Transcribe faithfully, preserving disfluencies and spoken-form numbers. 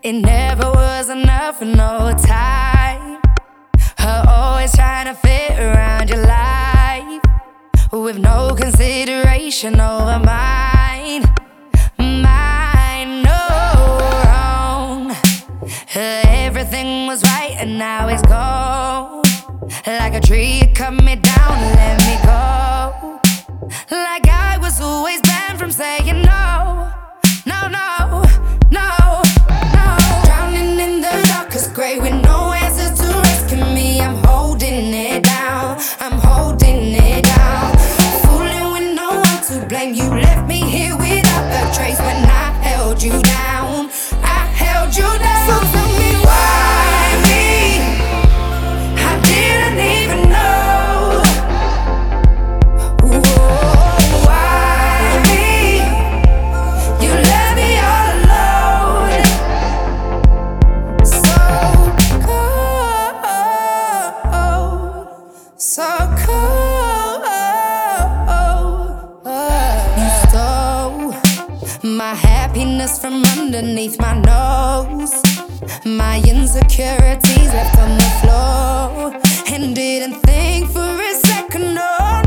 It never was enough for no time. Her always trying to fit around your life, with no consideration over mine. Mine, no wrong. Everything was right and now it's gone. Like a tree, it cut me down and let me go. Like I was always banned from saying no. No, no, no, no. Drowning in the darkest gray with no answers to rescue me. I'm holding it down, I'm holding it down. Fooling with no one to blame. You left me here without a trace when I held you down. I held you down. So tell me why me? I didn't even know. Whoa, why me? You left me all alone. So cold, so cold. You stole my happiness from underneath my nose. My insecurities left on the floor, and didn't think for a second, no.